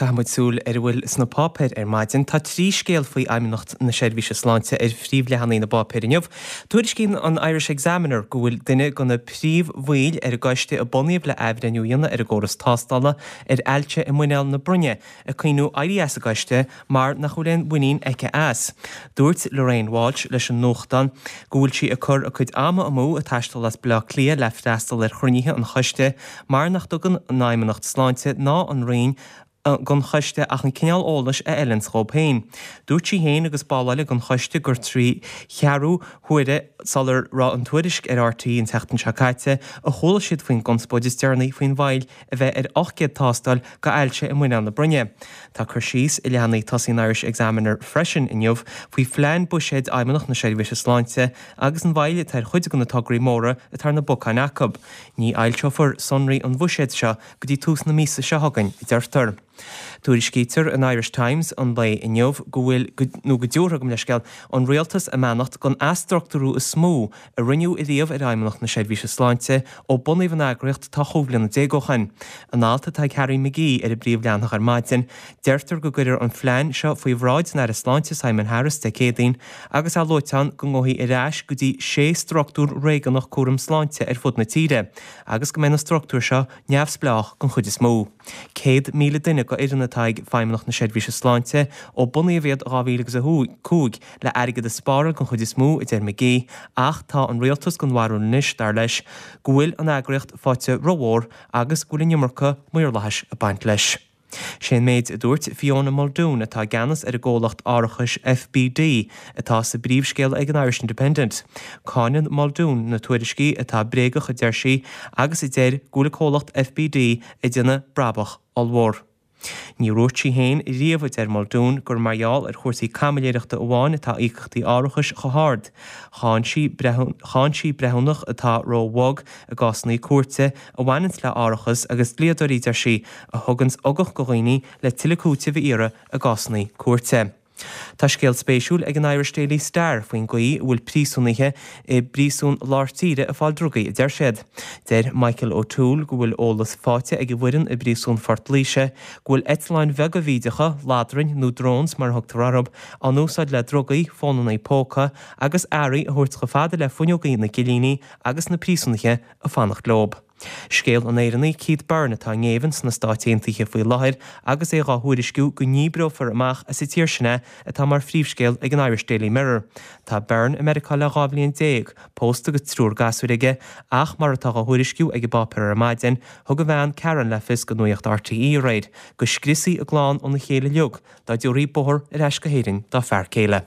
cahamúil bhfuil sna pápéir maidin tá trí scéal faoi aimimnacht na seirbhíse sláinte phríomhlehannaí na bápéir inniuh. Tuairis cinn an Irish Examiner go bhfuil duine gona príomhmhaoil gaiiste a bunaíomh le eibhreanú dhéanana agóras tástála ailte I muineáil na brunne a chuoinú IDS a gaiiste mar nach chuileann buinín aice as. Dúirt Lorraine Walsh leis an nóchtan go bhfuil si a chur a chuid ama amú a taistal as blá clia le freastal chruinithe an chuiste mar nach dogan an aimimnacht sláinte ná an rion gon chuiste ach an cineál ólas a Ellenschó Péin. Dúirt sí héin agus bálaile gon chuiste gur trí chearú chuide salar rá an tuairisc RRT in teachtain seacaite a chola siad faoin gonspóidir dearnaí faoin bhail a bheith 8 tástal go ailte I muineáil na brunne. Tá chur síos I lehannaí tosaí Irish Examiner freisin inniuh faoi phlean buisiad aimimnacht na seirbhíse sláinte agus an bhaile tar chuide go na tograí móra a tar na bocáin Jacob. Ní ailseofar sonraí an bhuisiad seo go dtí tús na mísa se hagann I deirtar. Tuairis cítear an Irish Times an lei inniuh go bhfuil nó go dúrthagam leis ceall an réaltas a meannacht gon astruchtúrú is smó a rinneú I riamh aimimnacht na seirbhíse sláinte ó bunaíomh an eagraíocht tá chomhlainn na dégóchain. An alta tá Carrie McGee ar a bríomhleannach ar maidin, deirtar go gcuidir an phlean seo faoi bhráid na sláinte Simon Harris de cédaoin agus á loiteán go ngóthaí I ráis go dtí 6 struchtúr réigeannach cuaram sláinte ar fud na tíre, agus go mena struchtúr seo neamhsplách gon chud is mó. 100,000 duine go idir na taig feimimnacht na seirbhíse sláinte ó bunaíomh 2012 le airgad a spára gon chud is mó I d McGee ach tá an réaltas gon bharú níos dar leis go bhfuil an eagraíocht fáte rómhór agus go nimmarcha muir leis a baint leis. Sin méid a dúirt Fiona Muldoon atá ganas ar a ggólacht áireachais FBD atá sa bríomhscéal ag an Irish Independent. Cáineann Muldoon na tuairiscí atá bréagach a deirsaí agus I déir gúla cólacht FBD I dtine brabach allmhór. Ní ruirt sí héin I riamh ar Muldoon gur margheall ar chuirsaí camailéireachta amháin atá íochtaí áireachais chomhard. Cháin sí brethúnach atá rómhog a gcásannaí cuairte a bhainint le áireachas agus líadarí deirsaí a thugans agach go dhaoine le tileacúte bhíire a gcásannaí cuairte. Tá scéal spéisiúil ag an Irish Daily Star faoin gaí bhfuil príosúnaithe I bríosún láirtíre a fáil drugaí I deirsead. Deir Michael O'Toole go bhfuil ólas fáte ag bhuireann I bríosún fortlíise, go bhfuil eitleáin bheag víideacha, ládrainn nó drones mar thugtar arab an úsáid le drugaí fónanna póca agus airí a thuirt go fada le fuinneogaí na gilíní agus na príosúnaithe a fannacht lob. Scéal an éireannaí Keith Byrne atá ngéhann na stáitiaontaithe faoi láthair agus é gáthuairisciú go níbró for amach a sa tíir sinna atá mar phríomhscéal ag an Irish Daily Mirror. Tá Byrne America le 10 pósta go trúr gasúige ach mar atá gáthuairisciú ag bápéir ar maidin thug go bhean Karen Lefis go nuacht RTE réid go scrisaí a gláán ó na chéile leog dá dúirí bóthir ar eis go héireann dá fearr céile.